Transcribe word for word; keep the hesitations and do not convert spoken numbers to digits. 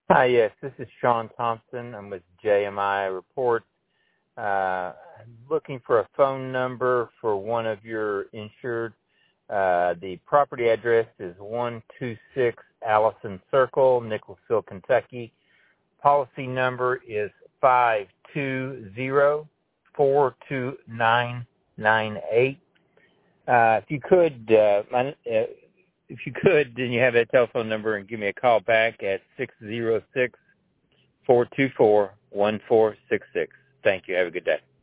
Hi, yes, this is Sean Thompson. I'm with J M I Reports. Uh, looking for a phone number for one of your insured. Uh, the property address is one two six Allison Circle, Nicholsville, Kentucky. Policy number is five two zero four two nine nine eight. Uh, if you could, uh, my, uh, if you could, then you have that telephone number and give me a call back at six zero six, four two four, one four six six. Thank you. Have a good day.